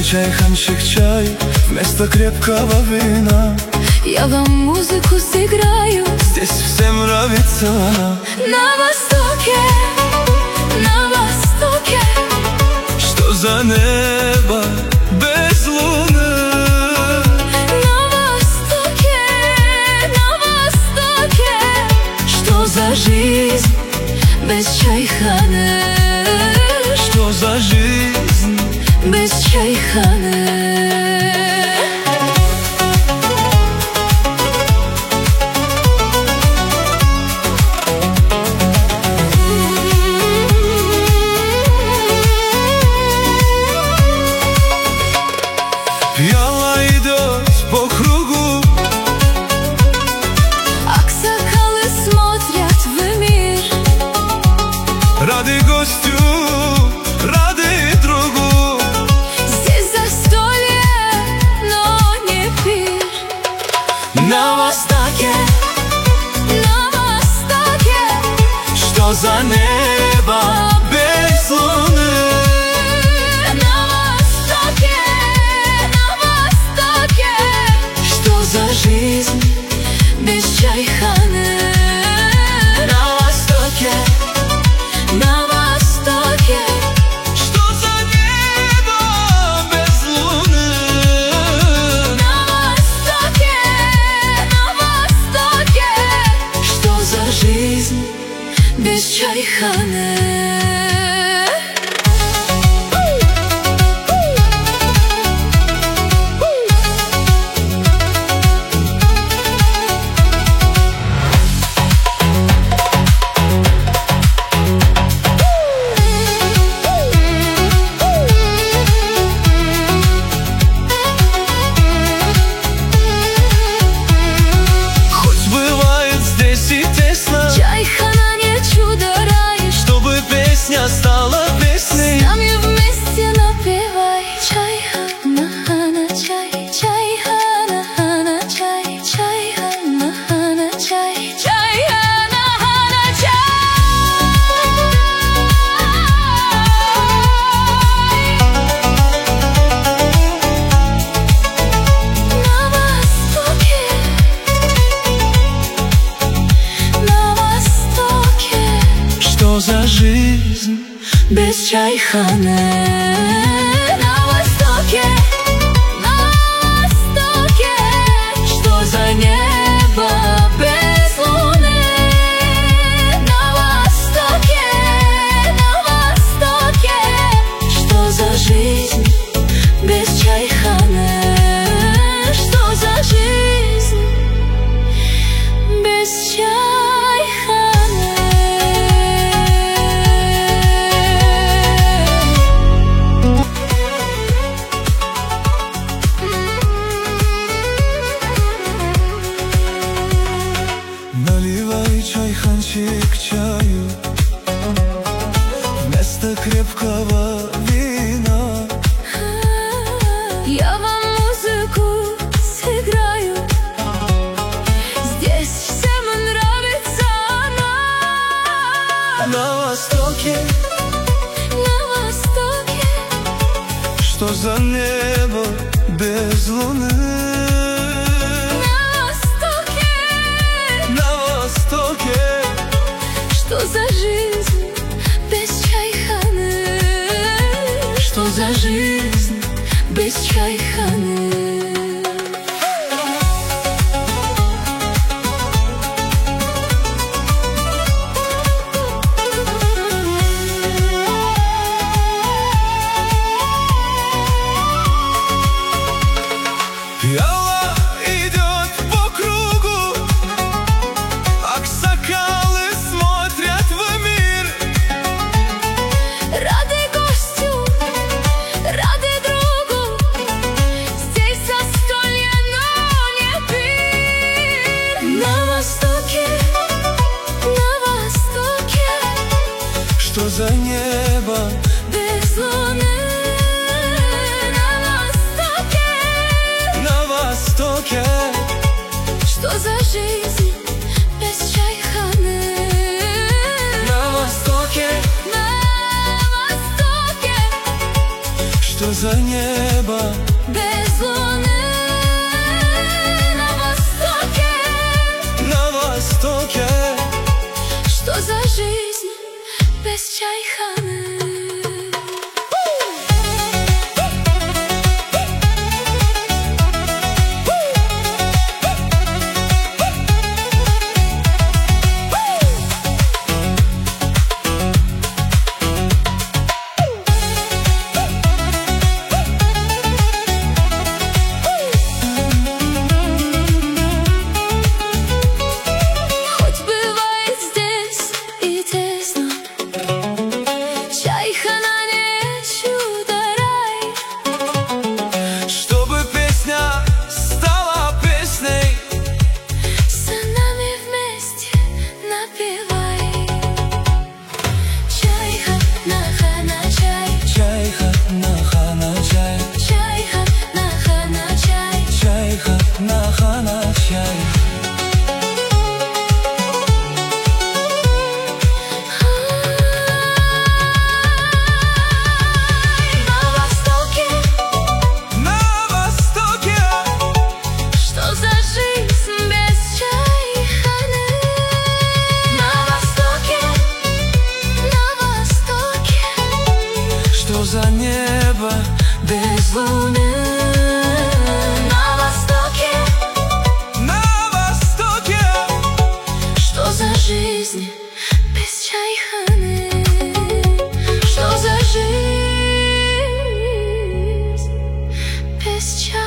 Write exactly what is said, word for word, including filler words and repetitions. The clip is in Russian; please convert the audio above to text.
Наливай чайханчик чай вместо крепкого вина. Я вам музыку сыграю, здесь всем нравится она. На востоке, на востоке. Что за небо без луны? На востоке, на востоке. Что за жизнь без чайханы? Что за жизнь без чайханы? Пьяла идет по кругу, аксакалы смотрят в мир. Рады гостю, рады другу. Здесь застолье, но не пир. На востоке, на востоке. что за небо без луны? Жизнь без чайханы. На востоке, на востоке. что за небо без луны? На востоке, на востоке. Что за жизнь без чайханы? Чайхана не чудо-рай, чтобы песня стала песней. с нами вместе напевай. Чайхана, хана, чай, чайхана, хана, чай, чайхана, хана, чай, чайхана, хана, чай. На востоке, на востоке. Что за жизнь без чайханы? На востоке, на востоке. Что за небо без луны? На востоке, на востоке. Что за жизнь без чайханы? Что за жизнь без чайханы? Наливай чайханчик чаю вместо крепкого вина. Я вам музыку сыграю, здесь всем нравится она. На востоке, На востоке. что за небо без луны? На востоке. На востоке, Что за жизнь без чайханы? Что за жизнь без чайханы? пьяла идет по кругу, аксакалы смотрят в мир. Рады гостю, рады другу. Здесь застолье, но не пир. На востоке, на востоке. Что за небо Без луны. На востоке. на востоке? Что за жизнь без чайханы? На востоке, На востоке. что за небо без луны на востоке? на востоке? Что за жизнь без чайханы? За небо без луны на востоке, на востоке? Что за жизнь без чайханы? Что за жизнь без чайханы?